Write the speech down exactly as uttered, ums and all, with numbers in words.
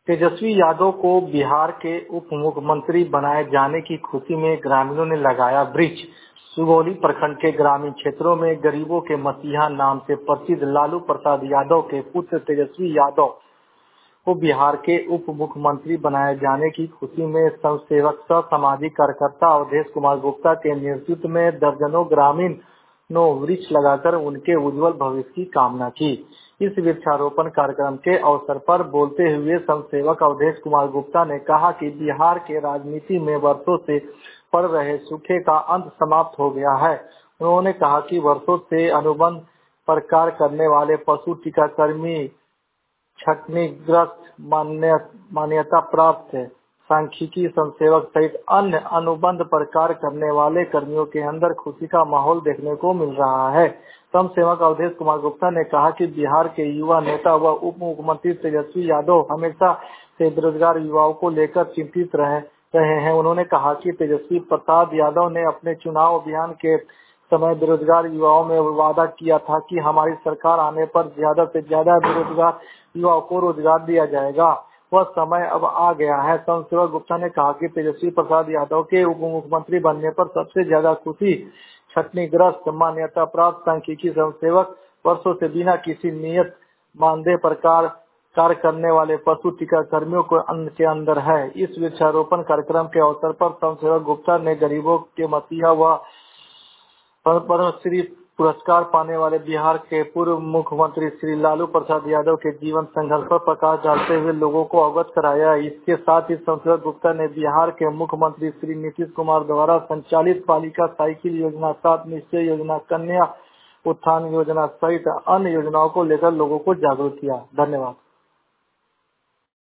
तेजस्वी यादव को बिहार के उप मुख्यमंत्री बनाए जाने की खुशी में ग्रामीणों ने लगाया वृक्ष। सुगौली प्रखंड के ग्रामीण क्षेत्रों में गरीबों के मसीहा नाम से प्रसिद्ध लालू प्रसाद यादव के पुत्र तेजस्वी यादव को बिहार के उप मुख्यमंत्री बनाए जाने की खुशी में स्वयंसेवक सह सामाजिक कार्यकर्ता अवधेश कुमार गुप्ता के नेतृत्व में दर्जनों ग्रामीण नो वृक्ष लगाकर उनके उज्जवल भविष्य की कामना की। इस वृक्षारोपण कार्यक्रम के अवसर पर बोलते हुए स्वयंसेवक अवधेश कुमार गुप्ता ने कहा कि बिहार के राजनीति में वर्षों से पड़ रहे सूखे का अंत समाप्त हो गया है। उन्होंने कहा कि वर्षों से अनुबंध पर कार्य करने वाले पशु टीकाकर्मी, छटनीग्रस्त, मान्यता प्राप्त सांख्यिकी स्वयंसेवक सहित अन्य अनुबंध पर कार्य करने वाले कर्मियों के अंदर खुशी का माहौल देखने को मिल रहा है। स्वयंसेवक अवधेश कुमार गुप्ता ने कहा कि बिहार के युवा नेता व उप मुख्यमंत्री तेजस्वी यादव हमेशा से बेरोजगार युवाओं को लेकर चिंतित रहे रहे हैं। उन्होंने कहा कि तेजस्वी प्रसाद यादव ने अपने चुनाव अभियान के समय बेरोजगार युवाओं में वादा किया था कि हमारी सरकार आने पर ज्यादा से ज्यादा बेरोजगार युवाओं को रोजगार दिया जाएगा। वह समय अब आ गया है। स्वयंसेवक गुप्ता ने कहा कि तेजस्वी प्रसाद यादव के उप मुख्यमंत्री बनने पर सबसे ज्यादा खुशी छटनीग्रस्त, मान्यता प्राप्त सांख्यिकी स्वयंसेवक, वर्षों से बिना किसी नियत मानदेय पर कार्य करने वाले पशु टीकाकर्मियों को के अंदर है। इस वृक्षारोपण कार्यक्रम के अवसर पर स्वयंसेवक गुप्ता ने गरीबों के मसीहा व पद्मश्री पुरस्कार पाने वाले बिहार के पूर्व मुख्यमंत्री श्री लालू प्रसाद यादव के जीवन संघर्ष पर प्रकाश डालते हुए लोगों को अवगत कराया। इसके साथ ही स्वयंसेवक गुप्ता ने बिहार के मुख्यमंत्री श्री नीतीश कुमार द्वारा संचालित बालिका साइकिल योजना, सात निश्चय योजना, कन्या उत्थान योजना सहित अन्य योजनाओं को लेकर लोगों को जागरूक किया। धन्यवाद।